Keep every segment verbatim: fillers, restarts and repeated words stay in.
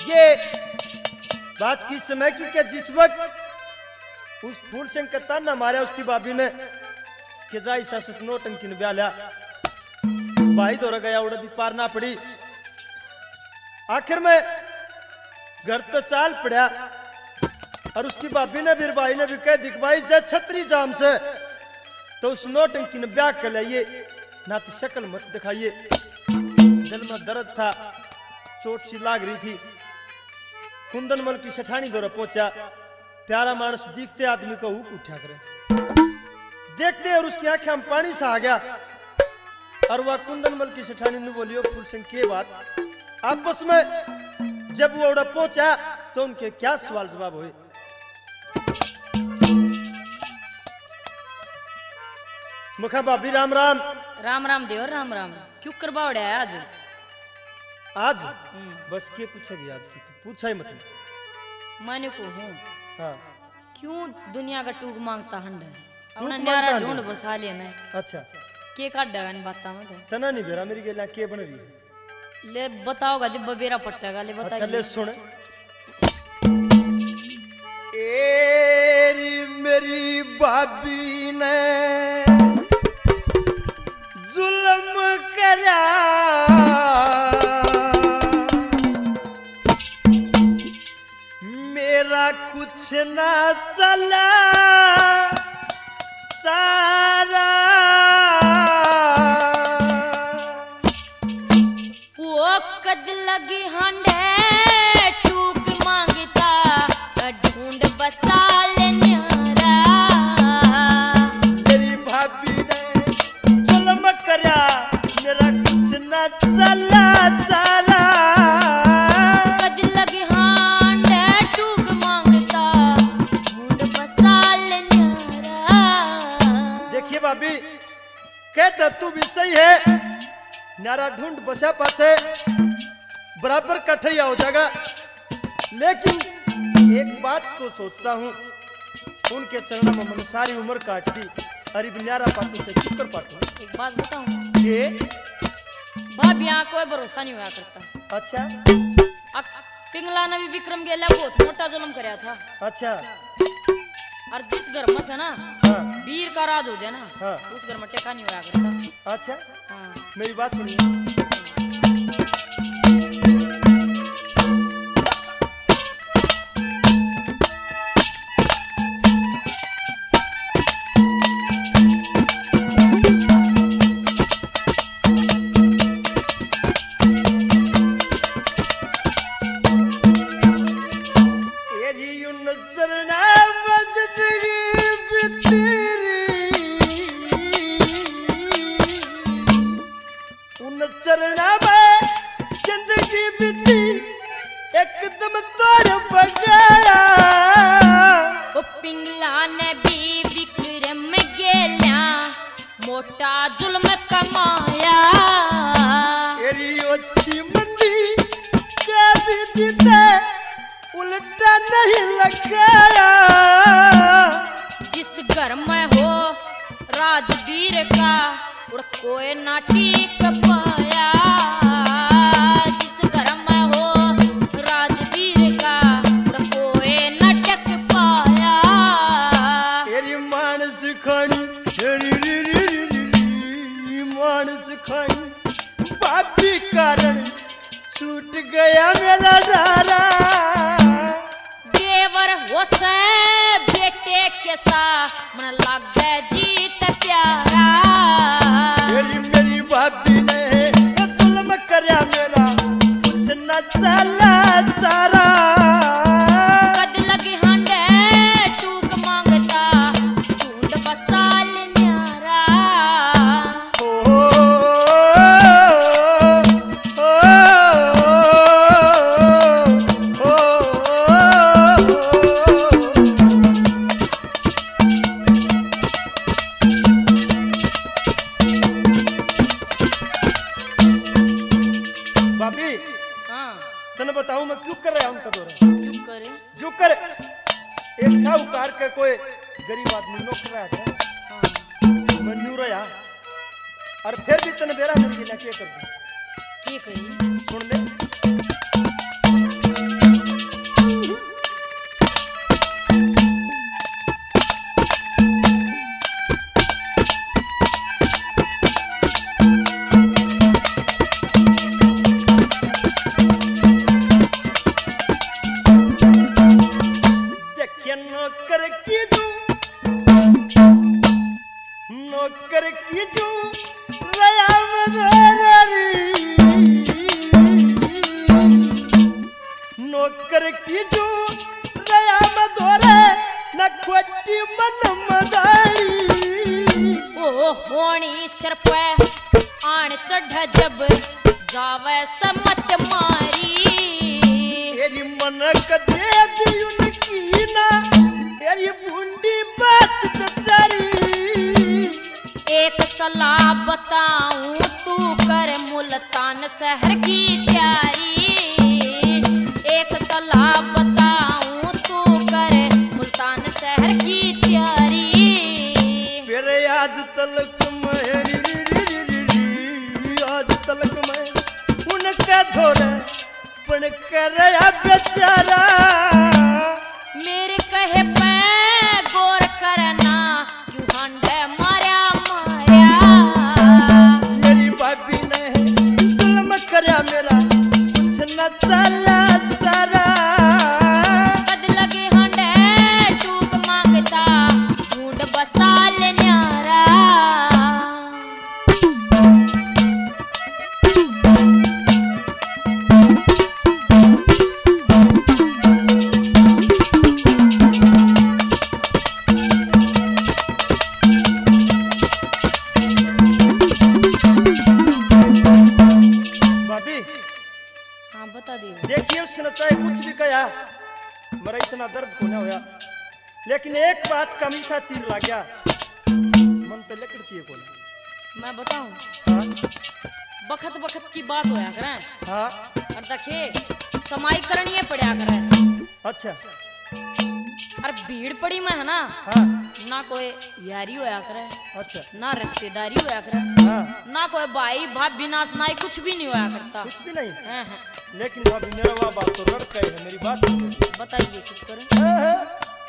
ये बात किस समय की कि जिस वक्त उस फूल सिंह का ताना मारा उसकी भाभी ने कि जाई सासत नोटंकी ने ब्याह लिया भाई दौरा गया उड़ा भी पार ना पड़ी। आखिर में घर तो चाल पड़ा और उसकी भाभी ने भी भाई ने भी कह दी भाई जय छतरी जाम से तो उस नोटंकी ने ब्याह कर लिया ना तो शक्ल मत दिखाइए। दिल में दर्द था, चोट सी लाग रही थी। कुंदन मल की सेठानी दौरा पहुंचा। प्यारा मानस दिखते आदमी को हुक उठा करे देखते और उसकी आंखें में पानी सा आ गया और वह कुंदन मल की सेठानी ने बोलियो फूल सिंह के बात आपस में जब वो उड़ा पहुंचा तो उनके क्या सवाल जवाब हुए। मुखा भाभी राम राम। राम राम देवर राम राम। क्यों करवाड़ा है आज? आज बस के पूछेगी आज की तो पूछा ही मतलब मैंने को हूँ। हाँ क्यों दुनिया का टूक मांगता हंड है अपना न्यारा ढूंढ बसा लेना। अच्छा के काट डगा नहीं बात में तना नहीं बेरा मेरी गेला के बन रही है ले बताओगा जब बबेरा पट्टेगा ले बताइए। अच्छा ले सुन। एरी मेरी भाभी ने जुल्म करा मेरा कुछ ना चला सारा वो कद लगी हंडे टूक मांगता ढूंढ बसा ले न्यारा। मेरी भाभी ने जुल्म करा मेरा कुछ ना चला सारा कद लगी हंडे टूक मांगता ढूंढ बसा ले न्यारा। देखिए भाभी कहता तू भी सही है नारा ढूंढ बसा पाचे बराबर कठैया हो जाएगा लेकिन एक बात को सोचता हूँ उनके चरणों में मैंने सारी उम्र काट दी अरे न्यारा पाटू से चुकर पाटू। एक बात बताऊं ये भाभी यहाँ कोई भरोसा नहीं हुआ करता। अच्छा अक- पिंगला ने भी विक्रम गेला बहुत मोटा जुल्म कराया था अच्छा और जिस घर में से ना हाँ वीर का राज हो जाए ना हाँ उस घर में टेका नहीं हुआ करता। अच्छा हाँ मेरी बात सुनिए। चरना में जिंदगी बीती एकदम तोड़ बगाया वो पिंगला ने भी विक्रम गेला मोटा जुल्म कमाया। तेरी अच्छी मंदी के भी जीते उल्टा नहीं लगाया। जिस घर में हो राजवीर का उड़ कोई ना टीक पाया। जिस घर में हो राजवीर का उड़ कोई न टिक पाया। तेरी मानस खानी तेरी री री री री मानस खानी पापी कारण छूट गया मेरा दारा। देवर हो से बेटे के साथ मन लग गए जीत प्यारा। मेरी मेरी भाभी ने जुल्म करया मेरा कुछ न चला सारा। कद लगी हंडे टूक मांगता ढूंढ बसा ले न्यारा। ओ, ओ, ओ, भाभी हाँ तने बताऊं मैं क्यों कर रहा हूं उनका दौरा क्यों करे? जो कर एक साहूकार का कोई गरीब आदमी नौकर रहा था हाँ मन्नू रहा और फिर भी तने बेरा मिल गया क्या कर दूं ये कही सुन ले आवे समत मारी। तेरी मन कदे भी उनकी ना तेरी बूंदी बात बेचारी। एक सलाह बताऊं तू कर मुल्तान शहर की तैयारी। एक सलाह बताऊं तू कर मुल्तान शहर की तैयारी। फिर आज तलक मेरी आज तलक मैं उनका धोरे पण कर बेचारा। मेरे कहे पे गौर करना क्यों हंडे मारा मारा। मेरी भाभी ने जुल्म करया मेरा कुछ न चला सारा। कद लगे हंडे टूक मांगता ढूंढ बसा ले न्यारा। हाँ बता दे। देखिए उसने चाहे कुछ भी कहा मेरा इतना दर्द को ना होया, लेकिन एक बात का हमेशा तीर लग गया मन तो लकड़ती है कोना। मैं बताऊं हाँ बखत बखत की बात होया करे। हाँ और देखे समाई करनी पड़ा करे। अच्छा और भीड़ पड़ी में है ना हाँ ना कोई यारी होया करे अच्छा ना रिश्तेदारी होया करे हाँ ना कोई भाई भाभी ना सुनाई कुछ भी नहीं होया करता। कुछ भी नहीं। हैं हैं। लेकिन भाभी मेरा वह बात तो लड़का ही है मेरी बात सुनो। बताइए चुप करें। हाँ, हाँ।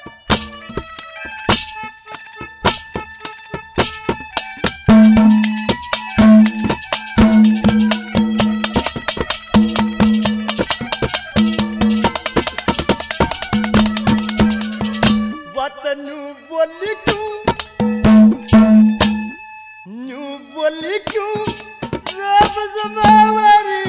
वतनू बोली क्यों न्यू बोली क्यों रब जमावरी।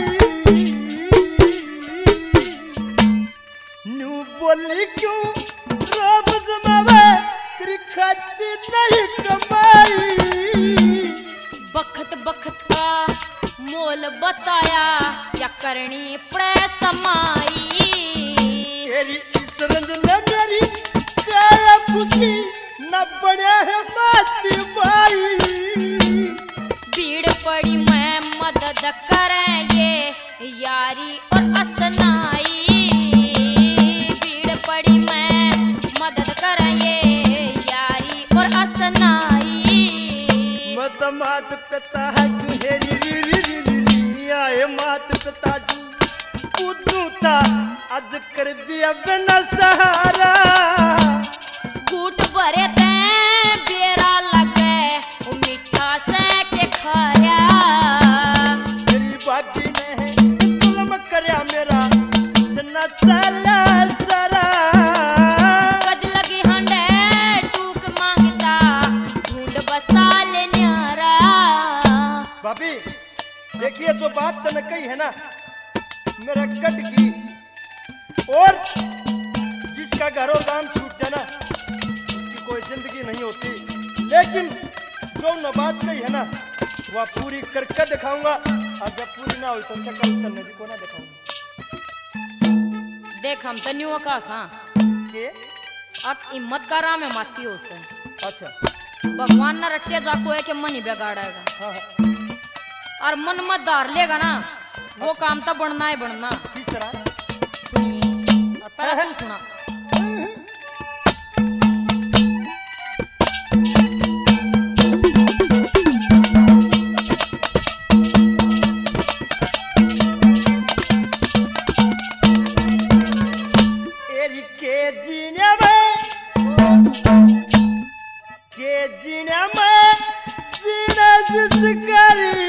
न्यू बोली क्यों रब जमावे तेरी खातिर नहीं कमाई। बखत बखत का मोल बताया क्या करनी पड़े समाई। तेरी इस रंजना मेरी काया पुकी न बने है माती भाई। भीड़ पड़ी मैं मदद करें ये यारी और असनाई। भीड़ पड़ी मैं मदद करें ये यारी और असनाई। मत मात पिता जू हेरी री री री री री आए मात पिता जू पुतूता आज कर दिया बिना सहारा। कूट भरे ते बेरा लगे वो मीठा से के खाया। मेरी बाजी ने जुल्म करया मेरा छन्ना चला जरा। कद लगी हंडे टूक मांगता ढूंढ बसा ले न्यारा। भाभी देखिए जो बात तने कही है ना मेरा कट की और जिसका घरों काम छूट जाना उसकी कोई जिंदगी नहीं होती। लेकिन जो न बात कही है ना वह पूरी करके दिखाऊंगा और जब पूरी ना हुई तो शक्ल उतरने भी को ना दिखाऊंगा। देख हम तो न्यू आकाश हाँ के अब हिम्मत का राम है माती हो से। अच्छा भगवान ना रट्टे जाको है कि मन ही बिगाड़ेगा हाँ हाँ और मन मत धार लेगा ना वो काम तो बनना ही बनना। किस तरह सुनिए और पहले तू सुना। एरी के जीने में के जीने में जीना जिस करी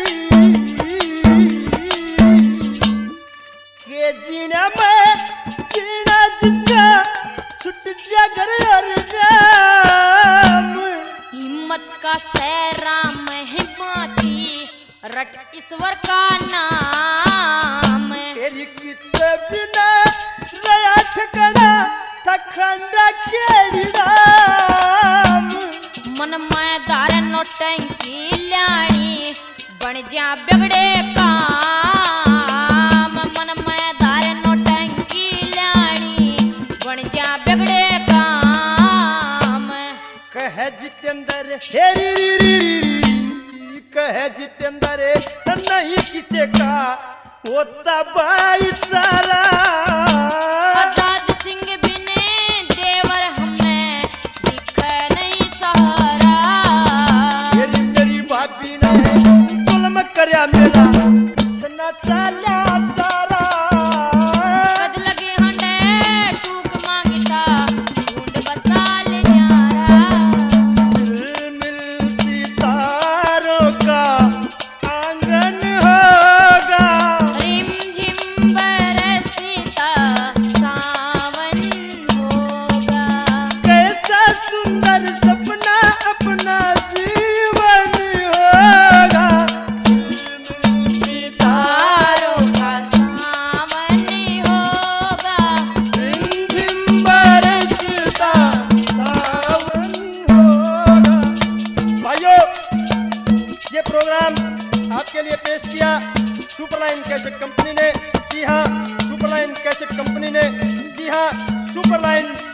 के जीने में जीना जिसका छुट जा घर और राम। हिम्मत का सैरा में बाती रट ईश्वर का नाम। तेरी कितने बिना रया ठिकाना था खंडा केड़ी राम। मन में दार नोटंकी ल्याणी बन जा बिगड़े काम। होता भाईचारा। आजाद सिंह बिने देवर हमने दिखे नहीं सहारा। मेरी मेरी भाभी ने जुल्म करया मेरा छना चाला सारा। कद लगे हंडे टूक मांगता ढूंढ बसा ले न्यारा। मिल सितारों का आंगन होगा। रिम झिम बरसता सावन होगा। कैसा सुंदर सपना अपना जीवन होगा। सितारों का सावन होगा। रिमझिम बरसता सावन होगा। भाइयों, ये प्रोग्राम आपके लिए पेश किया सुपरलाइन कैसेट कंपनी ने। जी हाँ, सुपरलाइन कैसेट कंपनी ने। जी हाँ, सुपरलाइन